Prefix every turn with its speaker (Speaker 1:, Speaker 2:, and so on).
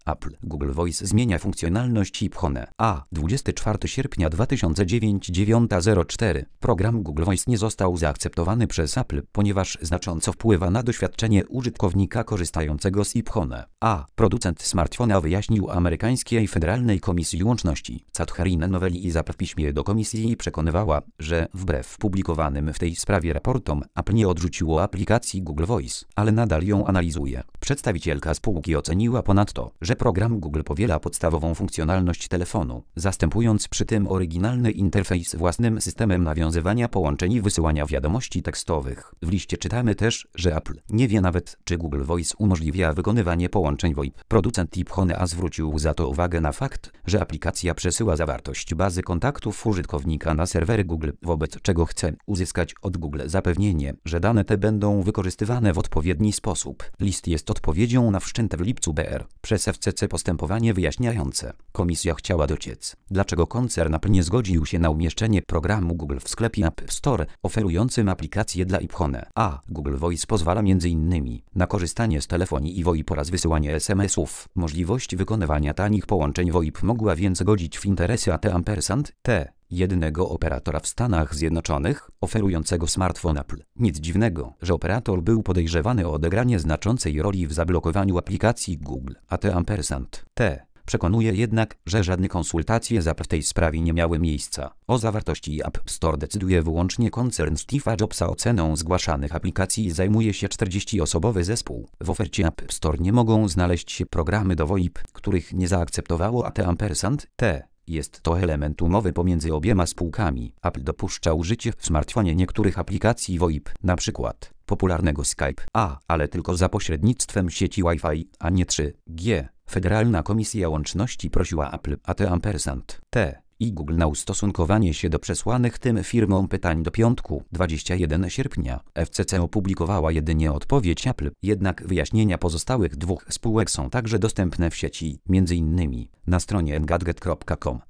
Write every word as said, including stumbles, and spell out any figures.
Speaker 1: Apple Google Voice zmienia funkcjonalność iPhone. A. dwudziestego czwartego sierpnia dwa tysiące dziewiątego dziewiąta zero cztery. Program Google Voice nie został zaakceptowany przez Apple, ponieważ znacząco wpływa na doświadczenie użytkownika korzystającego z iPhone. A. Producent smartfona wyjaśnił amerykańskiej Federalnej Komisji Łączności Catherine Novelli w piśmie do komisji przekonywała, że wbrew publikowanym w tej sprawie raportom Apple nie odrzuciło aplikacji Google Voice, ale nadal ją analizuje. Przedstawicielka spółki oceniła ponadto, że program Google powiela podstawową funkcjonalność telefonu, zastępując przy tym oryginalny interfejs własnym systemem nawiązywania połączeń i wysyłania wiadomości tekstowych. W liście czytamy też, że Apple nie wie nawet, czy Google Voice umożliwia wykonywanie połączeń V O I P. Producent iPhone A zwrócił za to uwagę na fakt, że aplikacja przesyła zawartość bazy kontaktów użytkownika na serwery Google, wobec czego chce uzyskać od Google zapewnienie, że dane te będą wykorzystywane w odpowiedni sposób. List jest odpowiedzią na wszczęte w lipcu B R przez F C C postępowanie wyjaśniające. Komisja chciała dociec, dlaczego koncern Apple nie zgodził się na umieszczenie programu Google w sklepie App Store oferującym aplikację dla iPhone. A. Google Voice pozwala między innymi na korzystanie z telefonii i V O I P oraz wysyłanie S M S-ów. Możliwość wykonywania tanich połączeń V O I P mogła więc godzić w interesy A T ampersand T. jedynego operatora w Stanach Zjednoczonych oferującego smartfon Apple. Nic dziwnego, że operator był podejrzewany o odegranie znaczącej roli w zablokowaniu aplikacji Google. A T ampersand T. Przekonuje jednak, że żadne konsultacje z Apple w tej sprawie nie miały miejsca. O zawartości App Store decyduje wyłącznie koncern Steve'a Jobsa. Oceną zgłaszanych aplikacji zajmuje się czterdziestoosobowy zespół. W ofercie App Store nie mogą znaleźć się programy do V O I P, których nie zaakceptowało A T ampersand T. Jest to element umowy pomiędzy obiema spółkami. Apple dopuszcza użycie w smartfonie niektórych aplikacji V O I P, np. popularnego Skype, a, ale tylko za pośrednictwem sieci Wi-Fi, a nie trzy G. Federalna Komisja Łączności prosiła Apple, A T ampersand T. i Google na ustosunkowanie się do przesłanych tym firmom pytań do piątku, dwudziestego pierwszego sierpnia. F C C opublikowała jedynie odpowiedź Apple, jednak wyjaśnienia pozostałych dwóch spółek są także dostępne w sieci, między innymi na stronie engadget kropka com.